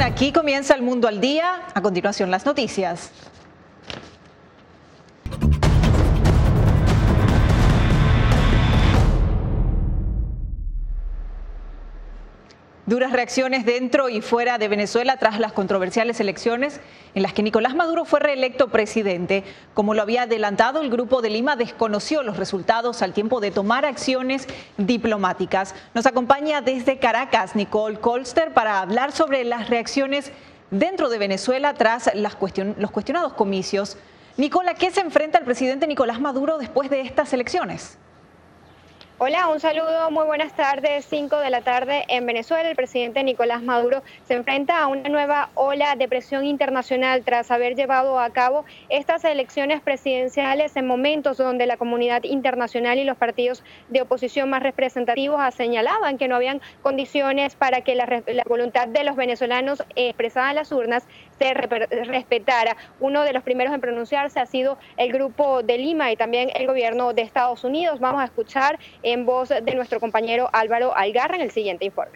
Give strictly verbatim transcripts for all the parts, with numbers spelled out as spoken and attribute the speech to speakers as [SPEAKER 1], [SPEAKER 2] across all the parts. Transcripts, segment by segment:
[SPEAKER 1] atención, aquí comienza El Mundo al Día. A continuación, las noticias. Duras reacciones dentro y fuera de Venezuela tras las controversiales elecciones en las que Nicolás Maduro fue reelecto presidente. Como lo había adelantado, el Grupo de Lima desconoció los resultados al tiempo de tomar acciones diplomáticas. Nos acompaña desde Caracas Nicole Colster para hablar sobre las reacciones dentro de Venezuela tras las cuestion- los cuestionados comicios. Nicole, ¿a qué se enfrenta el presidente Nicolás Maduro después de estas elecciones?
[SPEAKER 2] Hola, un saludo, muy buenas tardes. cinco de la tarde en Venezuela. El presidente Nicolás Maduro se enfrenta a una nueva ola de presión internacional tras haber llevado a cabo estas elecciones presidenciales en momentos donde la comunidad internacional y los partidos de oposición más representativos señalaban que no habían condiciones para que la, la voluntad de los venezolanos expresada en las urnas se respetara. Uno de los primeros en pronunciarse ha sido el Grupo de Lima y también el gobierno de Estados Unidos. Vamos a escuchar en voz de nuestro compañero Álvaro Algarra en el siguiente informe.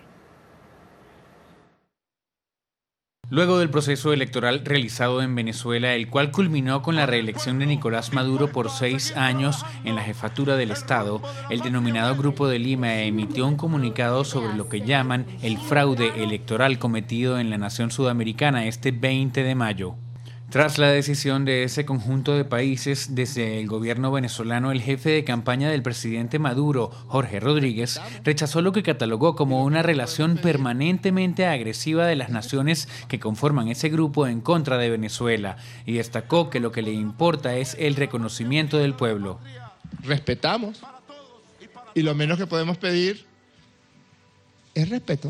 [SPEAKER 3] Luego del proceso electoral realizado en Venezuela, el cual culminó con la reelección de Nicolás Maduro por seis años en la jefatura del Estado, el denominado Grupo de Lima emitió un comunicado sobre lo que llaman el fraude electoral cometido en la nación sudamericana este veinte de mayo. Tras la decisión de ese conjunto de países, desde el gobierno venezolano, el jefe de campaña del presidente Maduro, Jorge Rodríguez, rechazó lo que catalogó como una relación permanentemente agresiva de las naciones que conforman ese grupo en contra de Venezuela y destacó que lo que le importa es el reconocimiento del pueblo.
[SPEAKER 4] Respetamos y lo menos que podemos pedir es respeto.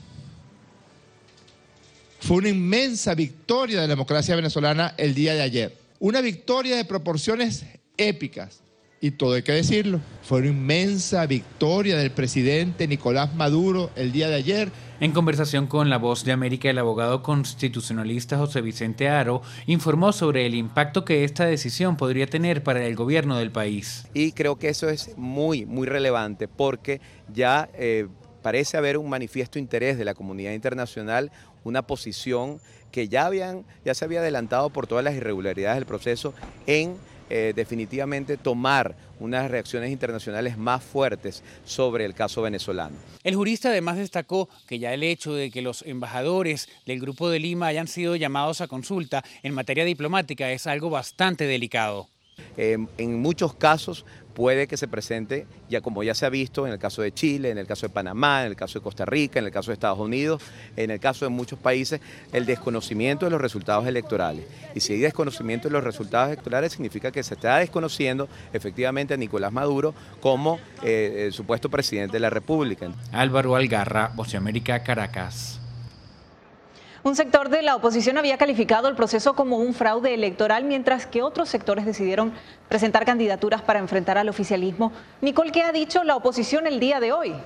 [SPEAKER 4] Fue una inmensa victoria de la democracia venezolana el día de ayer. Una victoria de proporciones épicas. Y todo hay que decirlo. Fue una inmensa victoria del presidente Nicolás Maduro el día de ayer.
[SPEAKER 3] En conversación con La Voz de América, el abogado constitucionalista José Vicente Haro informó sobre el impacto que esta decisión podría tener para el gobierno del país.
[SPEAKER 5] Y creo que eso es muy, muy relevante porque ya eh, parece haber un manifiesto interés de la comunidad internacional, una posición que ya, habían, ya se había adelantado por todas las irregularidades del proceso en eh, definitivamente tomar unas reacciones internacionales más fuertes sobre el caso venezolano.
[SPEAKER 3] El jurista además destacó que ya el hecho de que los embajadores del Grupo de Lima hayan sido llamados a consulta en materia diplomática es algo bastante delicado.
[SPEAKER 5] Eh, en muchos casos puede que se presente, ya como ya se ha visto en el caso de Chile, en el caso de Panamá, en el caso de Costa Rica, en el caso de Estados Unidos, en el caso de muchos países, el desconocimiento de los resultados electorales. Y si hay desconocimiento de los resultados electorales, significa que se está desconociendo efectivamente a Nicolás Maduro como eh, el supuesto presidente de la República.
[SPEAKER 3] Álvaro Algarra, Voz de América, Caracas.
[SPEAKER 1] Un sector de la oposición había calificado el proceso como un fraude electoral, mientras que otros sectores decidieron presentar candidaturas para enfrentar al oficialismo. Nicole, ¿qué ha dicho la oposición el día de hoy?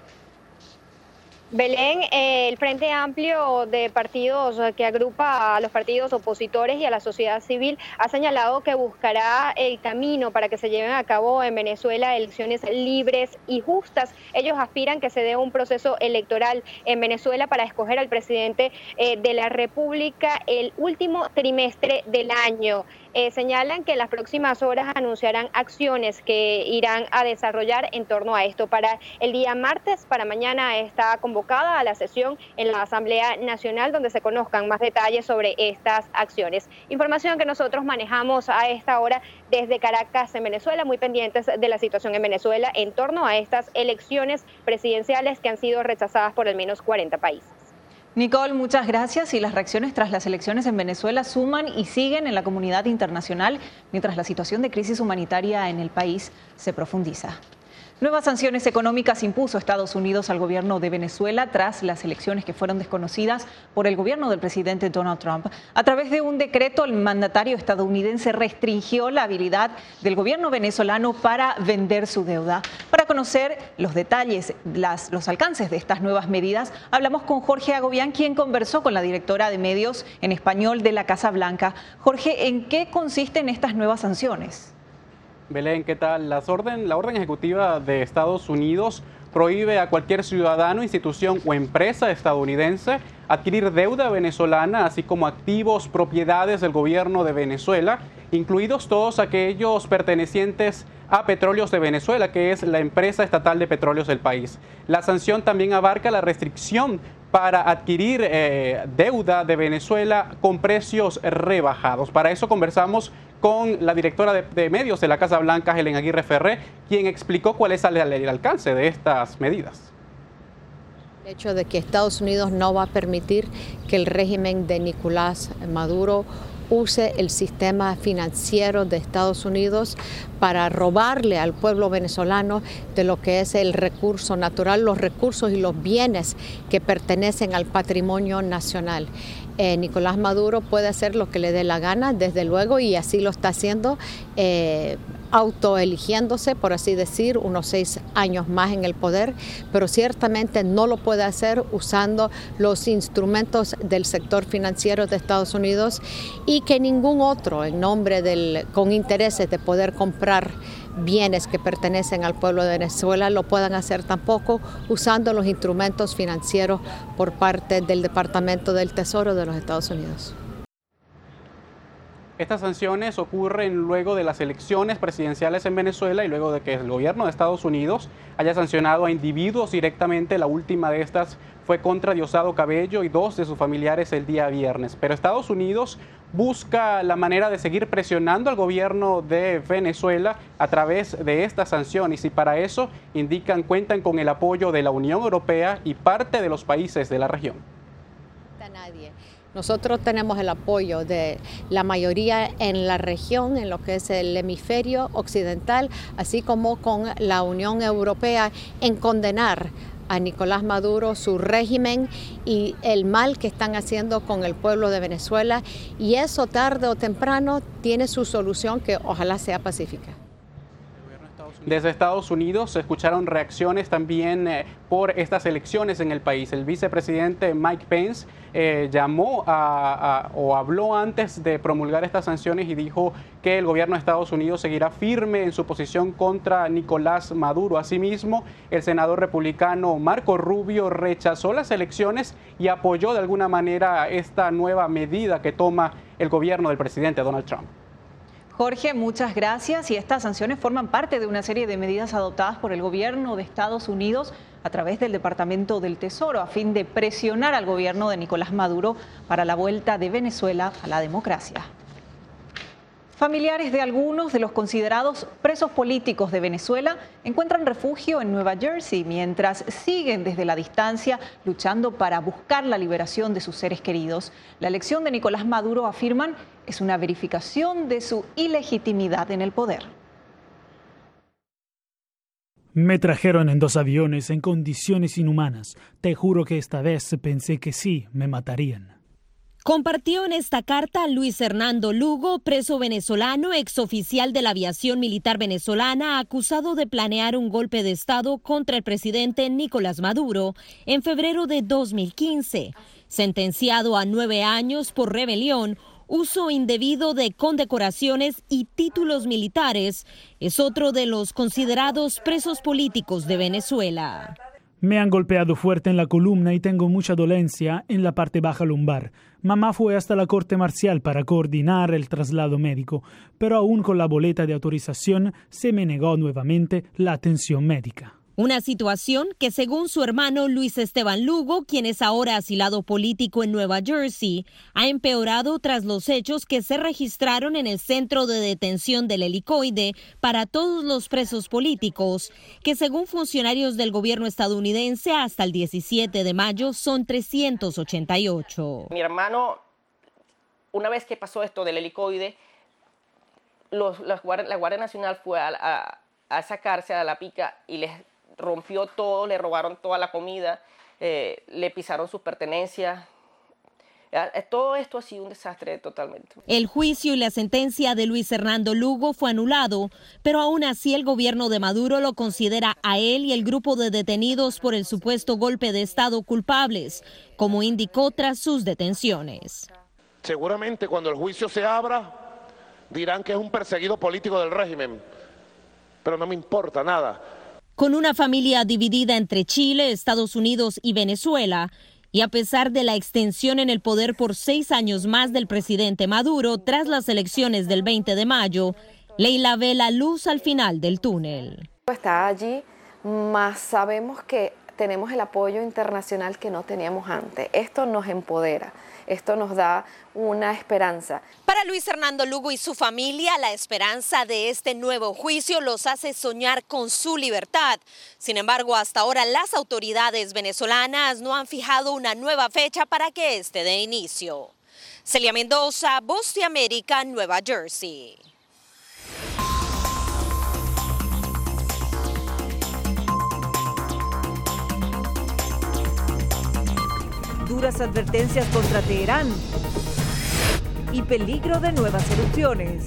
[SPEAKER 2] Belén, eh, el Frente Amplio de partidos que agrupa a los partidos opositores y a la sociedad civil ha señalado que buscará el camino para que se lleven a cabo en Venezuela elecciones libres y justas. Ellos aspiran que se dé un proceso electoral en Venezuela para escoger al presidente eh, de la República el último trimestre del año. Eh, señalan que en las próximas horas anunciarán acciones que irán a desarrollar en torno a esto. Para el día martes, para mañana, está convocada a la sesión en la Asamblea Nacional donde se conozcan más detalles sobre estas acciones. Información que nosotros manejamos a esta hora desde Caracas, en Venezuela, muy pendientes de la situación en Venezuela en torno a estas elecciones presidenciales que han sido rechazadas por al menos cuarenta países.
[SPEAKER 1] Nicole, muchas gracias. Y las reacciones tras las elecciones en Venezuela suman y siguen en la comunidad internacional, mientras la situación de crisis humanitaria en el país se profundiza. Nuevas sanciones económicas impuso Estados Unidos al gobierno de Venezuela tras las elecciones que fueron desconocidas por el gobierno del presidente Donald Trump. A través de un decreto, el mandatario estadounidense restringió la habilidad del gobierno venezolano para vender su deuda. Para conocer los detalles, las, los alcances de estas nuevas medidas, hablamos con Jorge Agobián, quien conversó con la directora de medios en español de la Casa Blanca. Jorge, ¿en qué consisten estas nuevas sanciones?
[SPEAKER 6] Belén, ¿qué tal? Las orden, la orden ejecutiva de Estados Unidos prohíbe a cualquier ciudadano, institución o empresa estadounidense adquirir deuda venezolana, así como activos, propiedades del gobierno de Venezuela, incluidos todos aquellos pertenecientes a Petróleos de Venezuela, que es la empresa estatal de petróleos del país. La sanción también abarca la restricción para adquirir eh, deuda de Venezuela con precios rebajados. Para eso conversamos con la directora de, de medios de la Casa Blanca, Helen Aguirre Ferré, quien explicó cuál es el, el alcance de estas medidas.
[SPEAKER 7] El hecho de que Estados Unidos no va a permitir que el régimen de Nicolás Maduro use el sistema financiero de Estados Unidos para robarle al pueblo venezolano de lo que es el recurso natural, los recursos y los bienes que pertenecen al patrimonio nacional. Eh, Nicolás Maduro puede hacer lo que le dé la gana, desde luego, y así lo está haciendo, eh, autoeligiéndose, por así decir, unos seis años más en el poder, pero ciertamente no lo puede hacer usando los instrumentos del sector financiero de Estados Unidos y que ningún otro, en nombre del, con intereses de poder comprar bienes que pertenecen al pueblo de Venezuela, lo puedan hacer tampoco usando los instrumentos financieros por parte del Departamento del Tesoro de los Estados Unidos.
[SPEAKER 6] Estas sanciones ocurren luego de las elecciones presidenciales en Venezuela y luego de que el gobierno de Estados Unidos haya sancionado a individuos directamente. La última de estas fue contra Diosdado Cabello y dos de sus familiares el día viernes. Pero Estados Unidos busca la manera de seguir presionando al gobierno de Venezuela a través de estas sanciones y para eso, indican, cuentan con el apoyo de la Unión Europea y parte de los países de la región.
[SPEAKER 7] Nadie. Nosotros tenemos el apoyo de la mayoría en la región, en lo que es el hemisferio occidental, así como con la Unión Europea en condenar a Nicolás Maduro, su régimen y el mal que están haciendo con el pueblo de Venezuela. Y eso tarde o temprano tiene su solución, que ojalá sea pacífica.
[SPEAKER 6] Desde Estados Unidos se escucharon reacciones también eh, por estas elecciones en el país. El vicepresidente Mike Pence eh, llamó a, a, o habló antes de promulgar estas sanciones y dijo que el gobierno de Estados Unidos seguirá firme en su posición contra Nicolás Maduro. Asimismo, el senador republicano Marco Rubio rechazó las elecciones y apoyó de alguna manera esta nueva medida que toma el gobierno del presidente Donald Trump.
[SPEAKER 1] Jorge, muchas gracias. Y estas sanciones forman parte de una serie de medidas adoptadas por el gobierno de Estados Unidos a través del Departamento del Tesoro a fin de presionar al gobierno de Nicolás Maduro para la vuelta de Venezuela a la democracia. Familiares de algunos de los considerados presos políticos de Venezuela encuentran refugio en Nueva Jersey mientras siguen desde la distancia luchando para buscar la liberación de sus seres queridos. La elección de Nicolás Maduro, afirman, es una verificación de su ilegitimidad en el poder.
[SPEAKER 8] Me trajeron en dos aviones en condiciones inhumanas. Te juro que esta vez pensé que sí, me matarían.
[SPEAKER 9] Compartió en esta carta Luis Hernando Lugo, preso venezolano, exoficial de la aviación militar venezolana, acusado de planear un golpe de Estado contra el presidente Nicolás Maduro en febrero de dos mil quince. Sentenciado a nueve años por rebelión, uso indebido de condecoraciones y títulos militares, es otro de los considerados presos políticos de Venezuela.
[SPEAKER 8] Me han golpeado fuerte en la columna y tengo mucha dolencia en la parte baja lumbar. Mamá fue hasta la corte marcial para coordinar el traslado médico, pero aún con la boleta de autorización se me negó nuevamente la atención médica.
[SPEAKER 9] Una situación que, según su hermano Luis Esteban Lugo, quien es ahora asilado político en Nueva Jersey, ha empeorado tras los hechos que se registraron en el centro de detención del Helicoide para todos los presos políticos, que según funcionarios del gobierno estadounidense hasta el diecisiete de mayo son trescientos ochenta y ocho.
[SPEAKER 10] Mi hermano, una vez que pasó esto del Helicoide, los, los, la Guardia Nacional fue a, a, a sacarse a la pica y les rompió todo, le robaron toda la comida, eh, le pisaron sus pertenencias. Todo esto ha sido un desastre totalmente.
[SPEAKER 9] El juicio y la sentencia de Luis Hernando Lugo fue anulado, pero aún así el gobierno de Maduro lo considera a él y el grupo de detenidos por el supuesto golpe de Estado culpables, como indicó tras sus detenciones.
[SPEAKER 11] Seguramente cuando el juicio se abra dirán que es un perseguido político del régimen, pero no me importa nada.
[SPEAKER 9] Con una familia dividida entre Chile, Estados Unidos y Venezuela, Y a pesar de la extensión en el poder por seis años más del presidente Maduro tras las elecciones del veinte de mayo, Leila ve la luz al final del túnel.
[SPEAKER 12] Está allí, más sabemos que tenemos el apoyo internacional que no teníamos antes. Esto nos empodera, esto nos da una esperanza.
[SPEAKER 9] Para Luis Hernando Lugo y su familia, la esperanza de este nuevo juicio los hace soñar con su libertad. Sin embargo, hasta ahora las autoridades venezolanas no han fijado una nueva fecha para que este dé inicio. Celia Mendoza, Voz de América, Nueva Jersey.
[SPEAKER 1] Duras advertencias contra Teherán y peligro de nuevas erupciones.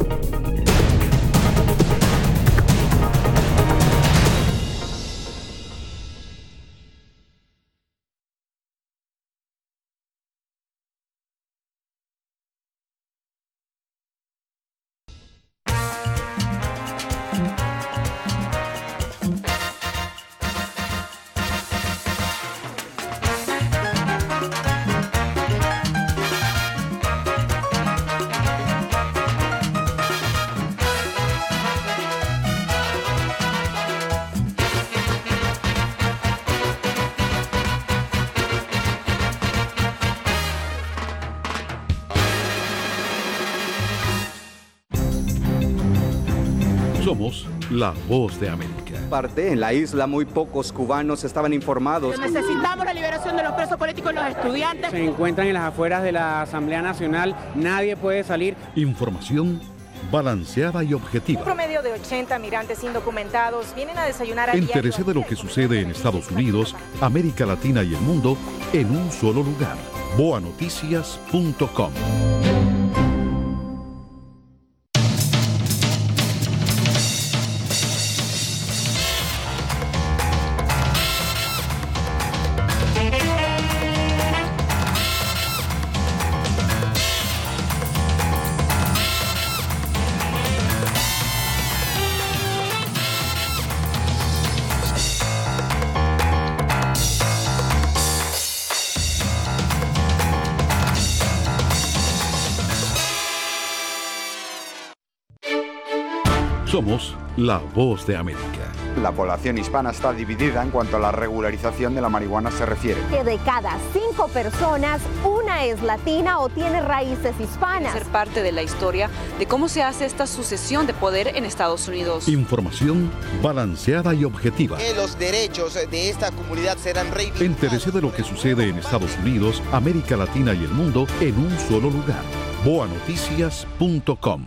[SPEAKER 13] Somos la Voz de América.
[SPEAKER 14] Parte en la isla muy pocos cubanos estaban informados.
[SPEAKER 15] Necesitamos la liberación de los presos políticos y los estudiantes.
[SPEAKER 16] Se encuentran en las afueras de la Asamblea Nacional, nadie puede salir.
[SPEAKER 13] Información balanceada y objetiva.
[SPEAKER 17] Un promedio de ochenta migrantes indocumentados vienen a desayunar a diario.
[SPEAKER 13] Entérese de lo que sucede en Estados Unidos, América Latina y el mundo en un solo lugar. boa noticias punto com. Somos la Voz de América.
[SPEAKER 18] La población hispana está dividida en cuanto a la regularización de la marihuana se refiere.
[SPEAKER 19] Que de cada cinco personas, una es latina o tiene raíces hispanas.
[SPEAKER 20] Ser parte de la historia de cómo se hace esta sucesión de poder en Estados Unidos.
[SPEAKER 13] Información balanceada y objetiva.
[SPEAKER 21] Que los derechos de esta comunidad serán reivindicados.
[SPEAKER 13] Entérese de lo que sucede en Estados Unidos, América Latina y el mundo en un solo lugar. boa noticias punto com.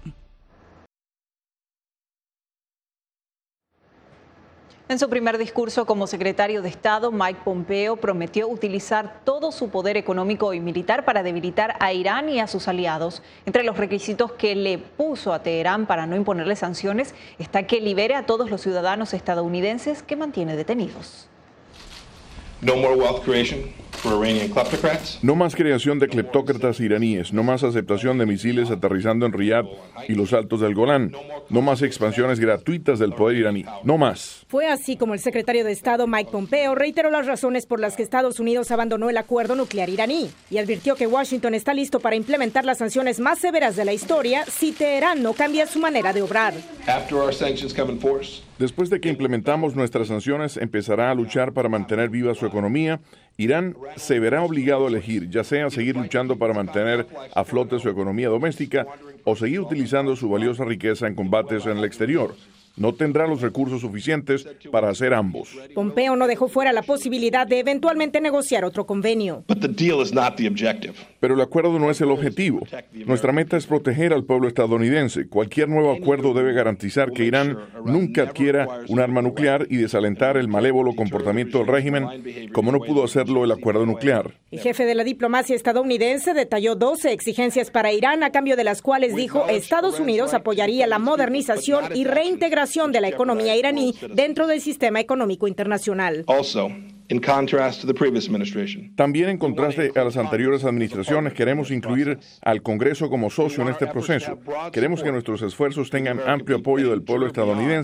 [SPEAKER 1] En su primer discurso como secretario de Estado, Mike Pompeo prometió utilizar todo su poder económico y militar para debilitar a Irán y a sus aliados. Entre los requisitos que le puso a Teherán para no imponerle sanciones está que libere a todos los ciudadanos estadounidenses que mantiene detenidos.
[SPEAKER 22] No more wealth creation for Iranian kleptocrats.
[SPEAKER 23] No más creación de cleptócratas iraníes, no más aceptación de misiles aterrizando en Riyadh y los altos del Golán, no más expansiones gratuitas del poder iraní, no más.
[SPEAKER 24] Fue así como el secretario de Estado Mike Pompeo reiteró las razones por las que Estados Unidos abandonó el acuerdo nuclear iraní y advirtió que Washington está listo para implementar las sanciones más severas de la historia si Teherán no cambia su manera de obrar.
[SPEAKER 22] After our sanctions come in force,
[SPEAKER 23] Después de que implementamos nuestras sanciones, empezará a luchar para mantener viva su economía. Irán se verá obligado a elegir, ya sea seguir luchando para mantener a flote su economía doméstica o seguir utilizando su valiosa riqueza en combates en el exterior. No tendrá los recursos suficientes para hacer ambos.
[SPEAKER 24] Pompeo no dejó fuera la posibilidad de eventualmente negociar otro convenio.
[SPEAKER 22] but the deal is not the objective.
[SPEAKER 23] Pero el acuerdo no es el objetivo. Nuestra meta es proteger al pueblo estadounidense. Cualquier nuevo acuerdo debe garantizar que Irán nunca adquiera un arma nuclear y desalentar el malévolo comportamiento del régimen, como no pudo hacerlo el acuerdo nuclear.
[SPEAKER 24] El jefe de la diplomacia estadounidense detalló doce exigencias para Irán, a cambio de las cuales dijo Estados Unidos apoyaría la modernización y reintegración de la economía iraní dentro del sistema económico internacional.
[SPEAKER 22] Also, in contrast to the previous administration.
[SPEAKER 23] También en contraste a las anteriores administraciones, queremos incluir al Congreso como socio en este proceso. Queremos que nuestros esfuerzos tengan amplio apoyo del pueblo estadounidense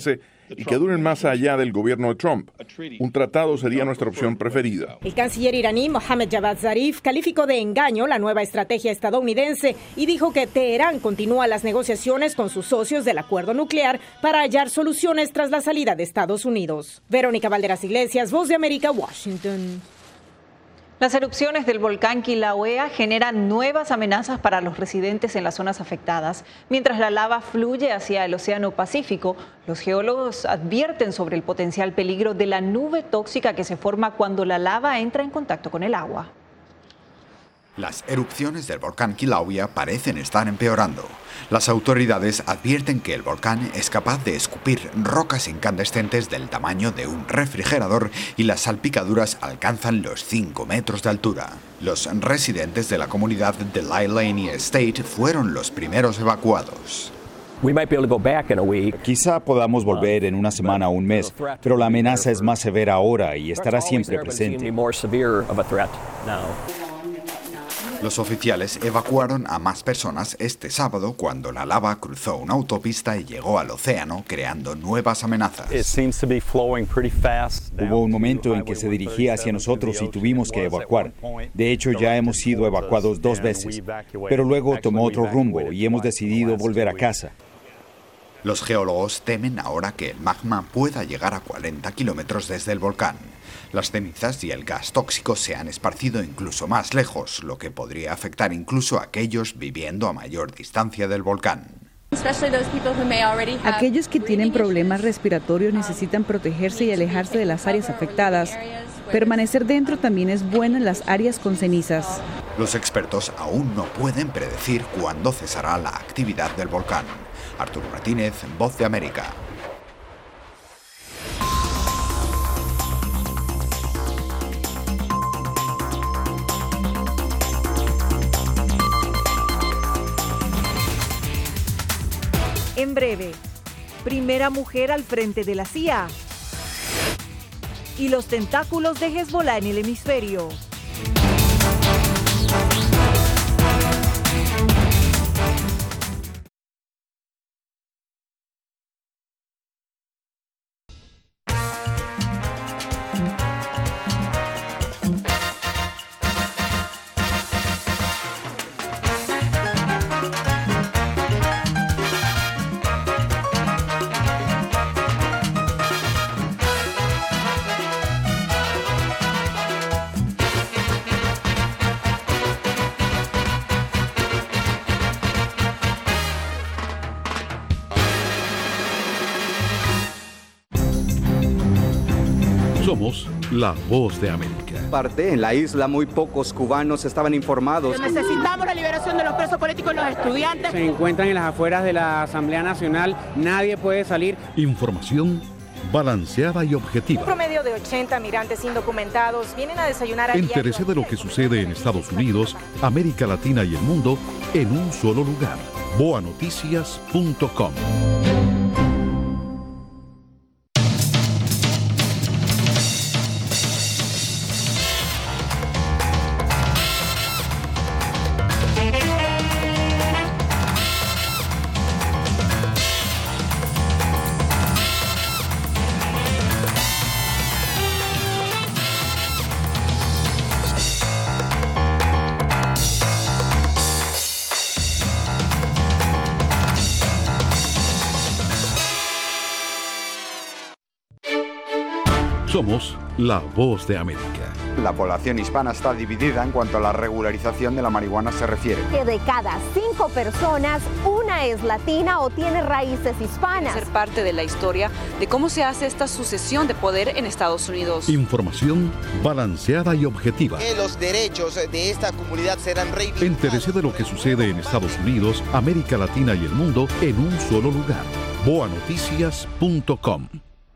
[SPEAKER 23] y que duren más allá del gobierno de Trump. Un tratado sería nuestra opción preferida.
[SPEAKER 24] El canciller iraní Mohammad Javad Zarif calificó de engaño la nueva estrategia estadounidense y dijo que Teherán continúa las negociaciones con sus socios del acuerdo nuclear para hallar soluciones tras la salida de Estados Unidos. Verónica Valderas Iglesias, Voz de América, Washington.
[SPEAKER 1] Las erupciones del volcán Kilauea generan nuevas amenazas para los residentes en las zonas afectadas. Mientras la lava fluye hacia el Océano Pacífico, los geólogos advierten sobre el potencial peligro de la nube tóxica que se forma cuando la lava entra en contacto con el agua.
[SPEAKER 2] Las erupciones del volcán Kilauea parecen estar empeorando. Las autoridades advierten que el volcán es capaz de escupir rocas incandescentes del tamaño de un refrigerador y las salpicaduras alcanzan los cinco metros de altura. Los residentes de la comunidad de Lailani Estate fueron los primeros evacuados.
[SPEAKER 3] Quizá podamos volver en una semana o un mes, pero la amenaza es más severa ahora y estará siempre presente.
[SPEAKER 2] Los oficiales evacuaron a más personas este sábado cuando la lava cruzó una autopista y llegó al océano, creando nuevas amenazas.
[SPEAKER 3] Hubo un momento en que se dirigía hacia nosotros y tuvimos que evacuar. De hecho, ya hemos sido evacuados dos veces, pero luego tomó otro rumbo y hemos decidido volver a casa.
[SPEAKER 2] Los geólogos temen ahora que el magma pueda llegar a cuarenta kilómetros desde el volcán. Las cenizas y el gas tóxico se han esparcido incluso más lejos, lo que podría afectar incluso a aquellos viviendo a mayor distancia del volcán.
[SPEAKER 4] Aquellos que tienen problemas respiratorios necesitan protegerse y alejarse de las áreas afectadas. Permanecer dentro también es bueno en las áreas con cenizas.
[SPEAKER 2] Los expertos aún no pueden predecir cuándo cesará la actividad del volcán. Arturo Martínez, Voz de América.
[SPEAKER 5] En breve, primera mujer al frente de la C I A y los tentáculos de Hezbollah en el hemisferio.
[SPEAKER 13] Somos la Voz de América.
[SPEAKER 14] Parte en la isla, muy pocos cubanos estaban informados.
[SPEAKER 15] Necesitamos la liberación de los presos políticos y los estudiantes.
[SPEAKER 16] Se encuentran en las afueras de la Asamblea Nacional, nadie puede salir.
[SPEAKER 13] Información balanceada y objetiva.
[SPEAKER 17] Un promedio de ochenta migrantes indocumentados vienen a desayunar a
[SPEAKER 13] Entérese de lo que sucede en Estados Unidos, América Latina y el mundo en un solo lugar. boa noticias punto com. Somos la Voz de América.
[SPEAKER 18] La población hispana está dividida en cuanto a la regularización de la marihuana se refiere.
[SPEAKER 19] Que de cada cinco personas, una es latina o tiene raíces hispanas.
[SPEAKER 20] Ser parte de la historia de cómo se hace esta sucesión de poder en Estados Unidos.
[SPEAKER 13] Información balanceada y objetiva.
[SPEAKER 21] Que los derechos de esta comunidad serán reivindicados.
[SPEAKER 13] Entérese de lo que sucede en Estados Unidos, América Latina y el mundo en un solo lugar. boa noticias punto com.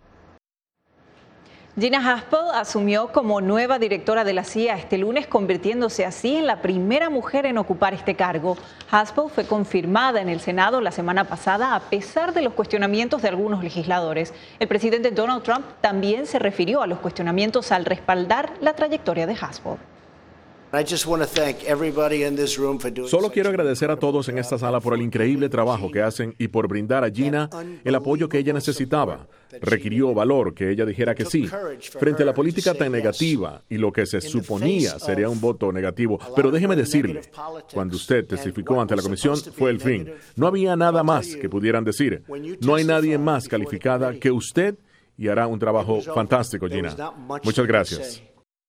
[SPEAKER 1] Gina Haspel asumió como nueva directora de la C I A este lunes, convirtiéndose así en la primera mujer en ocupar este cargo. Haspel fue confirmada en el Senado la semana pasada a pesar de los cuestionamientos de algunos legisladores. El presidente Donald Trump también se refirió a los cuestionamientos al respaldar la trayectoria de Haspel.
[SPEAKER 6] Solo quiero agradecer a todos en esta sala por el increíble trabajo que hacen y por brindar a Gina el apoyo que ella necesitaba. Requirió valor que ella dijera que sí, frente a la política tan negativa y lo que se suponía sería un voto negativo. Pero déjeme decirle, cuando usted testificó ante la comisión fue el fin. No había nada más que pudieran decir. No hay nadie más calificada que usted y hará un trabajo fantástico, Gina. Muchas gracias.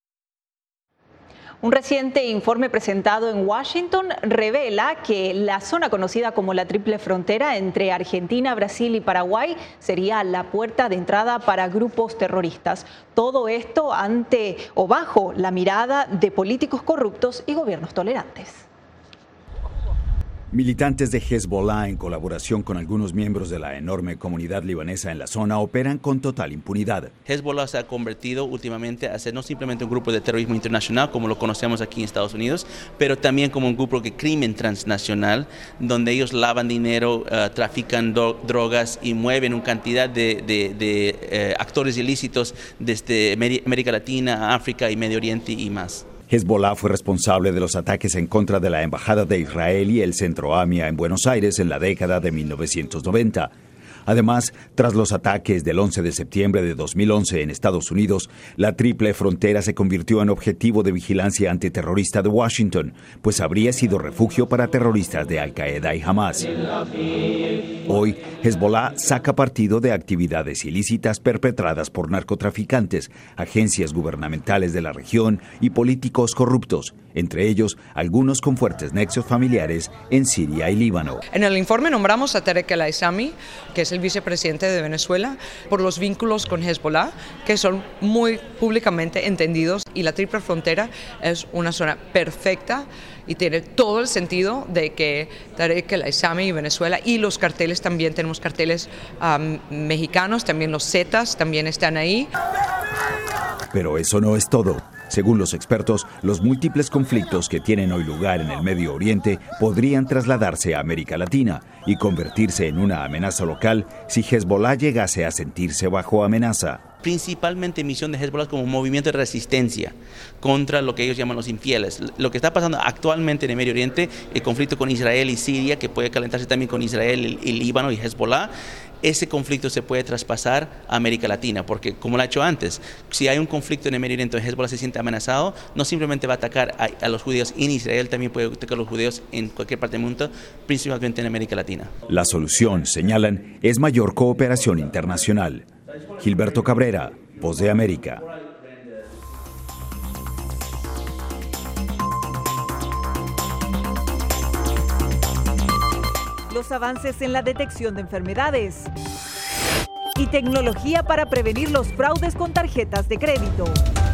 [SPEAKER 1] Un reciente informe presentado en Washington revela que la zona conocida como la Triple Frontera entre Argentina, Brasil y Paraguay sería la puerta de entrada para grupos terroristas. Todo esto ante o bajo la mirada de políticos corruptos y gobiernos tolerantes.
[SPEAKER 3] Militantes de Hezbollah, en colaboración con algunos miembros de la enorme comunidad libanesa en la zona, operan con total impunidad.
[SPEAKER 7] Hezbollah se ha convertido últimamente a ser no simplemente un grupo de terrorismo internacional, como lo conocemos aquí en Estados Unidos, pero también como un grupo de crimen transnacional, donde ellos lavan dinero, uh, trafican do- drogas y mueven una cantidad de, de, de eh, actores ilícitos desde América Latina, África y Medio Oriente y más.
[SPEAKER 3] Hezbollah fue responsable de los ataques en contra de la Embajada de Israel y el Centro AMIA en Buenos Aires en la década de mil novecientos noventa. Además, tras los ataques del once de septiembre de dos mil once en Estados Unidos, la Triple Frontera se convirtió en objetivo de vigilancia antiterrorista de Washington, pues habría sido refugio para terroristas de Al-Qaeda y Hamas. Hoy, Hezbollah saca partido de actividades ilícitas perpetradas por narcotraficantes, agencias gubernamentales de la región y políticos corruptos, entre ellos algunos con fuertes nexos familiares en Siria y Líbano.
[SPEAKER 8] En el informe nombramos a Tarek El-Aissami, que es el vicepresidente de Venezuela, por los vínculos con Hezbollah, que son muy públicamente entendidos, y la Triple Frontera es una zona perfecta y tiene todo el sentido de que Tarek El-Aissami y Venezuela y los carteles también, tenemos carteles um, mexicanos, también los Zetas también están ahí.
[SPEAKER 3] Pero eso no es todo. Según los expertos, los múltiples conflictos que tienen hoy lugar en el Medio Oriente podrían trasladarse a América Latina y convertirse en una amenaza local si Hezbollah llegase a sentirse bajo amenaza.
[SPEAKER 7] Principalmente misión de Hezbollah como un movimiento de resistencia contra lo que ellos llaman los infieles. Lo que está pasando actualmente en el Medio Oriente, el conflicto con Israel y Siria, que puede calentarse también con Israel y Líbano y Hezbollah, ese conflicto se puede traspasar a América Latina, porque como lo ha hecho antes, si hay un conflicto en el Medio Oriente, Hezbollah se siente amenazado, no simplemente va a atacar a, a los judíos en Israel, también puede atacar a los judíos en cualquier parte del mundo, principalmente en América Latina.
[SPEAKER 3] La solución, señalan, es mayor cooperación internacional. Gilberto Cabrera, Voz de América.
[SPEAKER 5] Los avances en la detección de enfermedades y tecnología para prevenir los fraudes con tarjetas de crédito.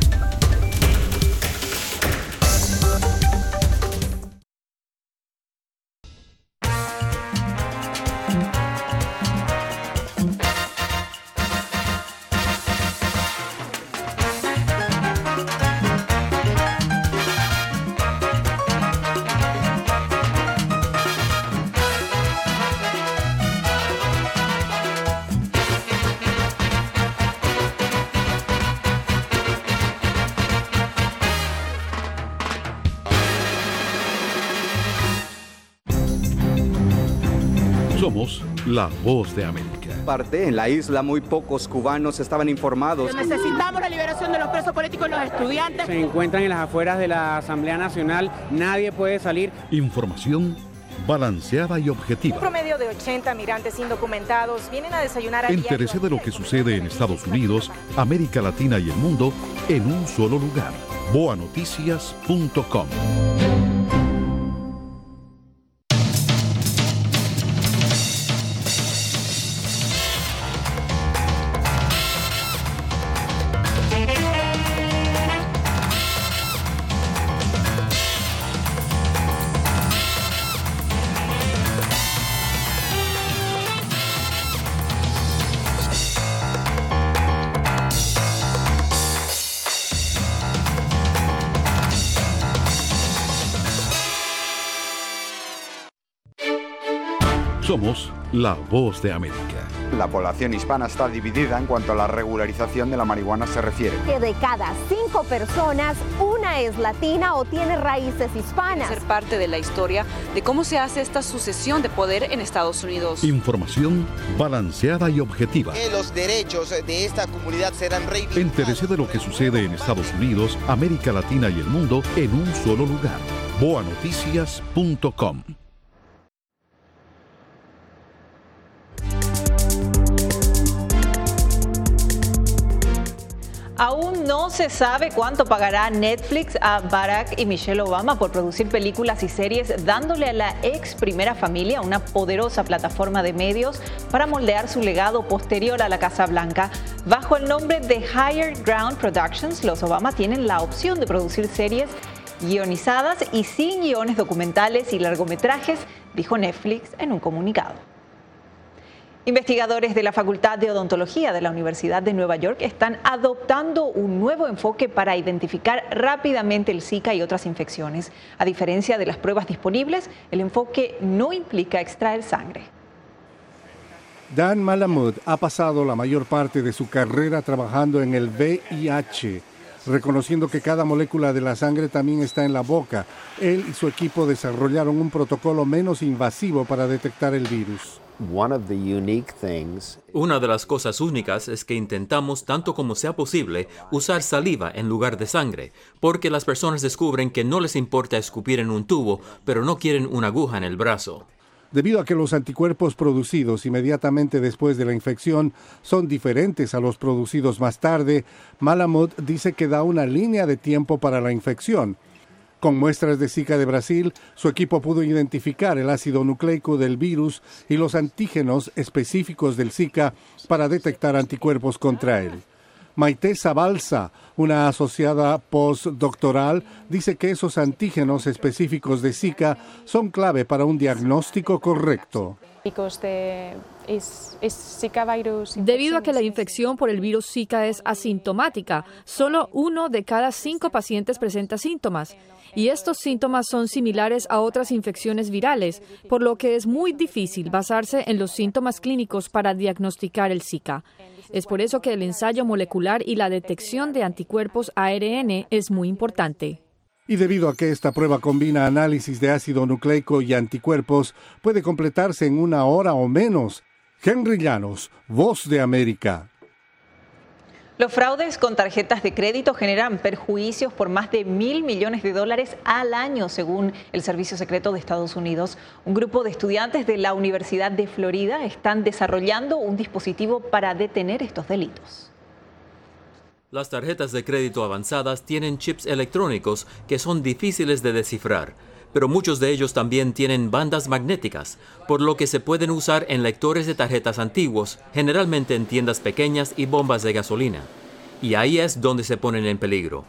[SPEAKER 13] Somos la Voz de América.
[SPEAKER 14] Parte en la isla, muy pocos cubanos estaban informados.
[SPEAKER 15] Necesitamos la liberación de los presos políticos y los estudiantes.
[SPEAKER 16] Se encuentran en las afueras de la Asamblea Nacional, nadie puede salir.
[SPEAKER 13] Información balanceada y objetiva.
[SPEAKER 17] Un promedio de ochenta migrantes indocumentados vienen a desayunar a
[SPEAKER 13] Entérese de lo que sucede en Estados Unidos, América Latina y el mundo en un solo lugar. boa noticias punto com. Somos la voz de América.
[SPEAKER 18] La población hispana está dividida en cuanto a la regularización de la marihuana se refiere.
[SPEAKER 19] Que de cada cinco personas, una es latina o tiene raíces hispanas.
[SPEAKER 20] Ser parte de la historia de cómo se hace esta sucesión de poder en Estados Unidos.
[SPEAKER 13] Información balanceada y objetiva.
[SPEAKER 21] Que los derechos de esta comunidad serán reivindicados.
[SPEAKER 13] Entérese de lo que sucede en Estados Unidos, América Latina y el mundo en un solo lugar. boa noticias punto com.
[SPEAKER 1] Aún no se sabe cuánto pagará Netflix a Barack y Michelle Obama por producir películas y series, dándole a la ex primera familia una poderosa plataforma de medios para moldear su legado posterior a la Casa Blanca. Bajo el nombre de Higher Ground Productions, los Obama tienen la opción de producir series guionizadas y sin guiones documentales y largometrajes, dijo Netflix en un comunicado. Investigadores de la Facultad de Odontología de la Universidad de Nueva York están adoptando un nuevo enfoque para identificar rápidamente el Zika y otras infecciones. A diferencia de las pruebas disponibles, el enfoque no implica extraer sangre.
[SPEAKER 9] Dan Malamud ha pasado la mayor parte de su carrera trabajando en el V I H, reconociendo que cada molécula de la sangre también está en la boca. Él y su equipo desarrollaron un protocolo menos invasivo para detectar el virus.
[SPEAKER 10] Una de las cosas únicas es que intentamos, tanto como sea posible, usar saliva en lugar de sangre, porque las personas descubren que no les importa escupir en un tubo, pero no quieren una aguja en el brazo.
[SPEAKER 9] Debido a que los anticuerpos producidos inmediatamente después de la infección son diferentes a los producidos más tarde, Malamud dice que da una línea de tiempo para la infección. Con muestras de Zika de Brasil, su equipo pudo identificar el ácido nucleico del virus y los antígenos específicos del Zika para detectar anticuerpos contra él. Maite Zabalza, una asociada postdoctoral, dice que esos antígenos específicos de Zika son clave para un diagnóstico correcto.
[SPEAKER 11] Debido a que la infección por el virus Zika es asintomática, solo uno de cada cinco pacientes presenta síntomas. Y estos síntomas son similares a otras infecciones virales, por lo que es muy difícil basarse en los síntomas clínicos para diagnosticar el Zika. Es por eso que el ensayo molecular y la detección de anticuerpos A R N es muy importante.
[SPEAKER 9] Y debido a que esta prueba combina análisis de ácido nucleico y anticuerpos, puede completarse en una hora o menos. Henry Llanos, Voz de América.
[SPEAKER 1] Los fraudes con tarjetas de crédito generan perjuicios por más de mil millones de dólares al año, según el Servicio Secreto de Estados Unidos. Un grupo de estudiantes de la Universidad de Florida están desarrollando un dispositivo para detener estos delitos.
[SPEAKER 10] Las tarjetas de crédito avanzadas tienen chips electrónicos que son difíciles de descifrar, pero muchos de ellos también tienen bandas magnéticas, por lo que se pueden usar en lectores de tarjetas antiguos, generalmente en tiendas pequeñas y bombas de gasolina. Y ahí es donde se ponen en peligro.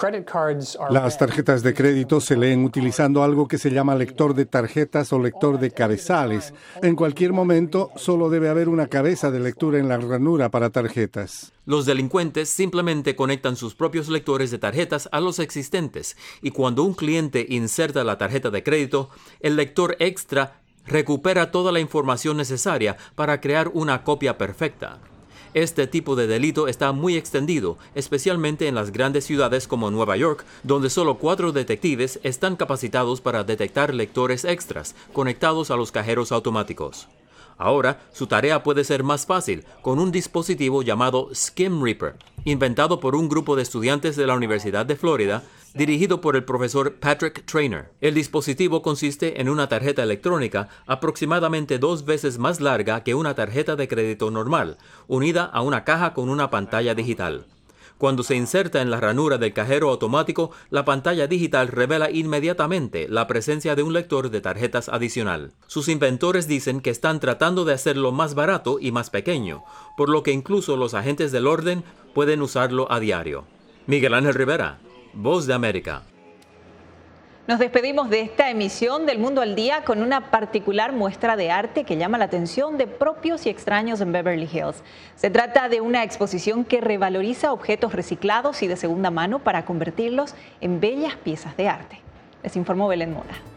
[SPEAKER 9] Las tarjetas de crédito se leen utilizando algo que se llama lector de tarjetas o lector de cabezales. En cualquier momento, solo debe haber una cabeza de lectura en la ranura para tarjetas.
[SPEAKER 10] Los delincuentes simplemente conectan sus propios lectores de tarjetas a los existentes, y cuando un cliente inserta la tarjeta de crédito, el lector extra recupera toda la información necesaria para crear una copia perfecta. Este tipo de delito está muy extendido, especialmente en las grandes ciudades como Nueva York, donde solo cuatro detectives están capacitados para detectar lectores extras conectados a los cajeros automáticos. Ahora, su tarea puede ser más fácil con un dispositivo llamado Skim Reaper, inventado por un grupo de estudiantes de la Universidad de Florida, dirigido por el profesor Patrick Traynor. El dispositivo consiste en una tarjeta electrónica aproximadamente dos veces más larga que una tarjeta de crédito normal, unida a una caja con una pantalla digital. Cuando se inserta en la ranura del cajero automático, la pantalla digital revela inmediatamente la presencia de un lector de tarjetas adicional. Sus inventores dicen que están tratando de hacerlo más barato y más pequeño, por lo que incluso los agentes del orden pueden usarlo a diario. Miguel Ángel Rivera, Voz de América.
[SPEAKER 1] Nos despedimos de esta emisión del Mundo al Día con una particular muestra de arte que llama la atención de propios y extraños en Beverly Hills. Se trata de una exposición que revaloriza objetos reciclados y de segunda mano para convertirlos en bellas piezas de arte. Les informó Belén Mora.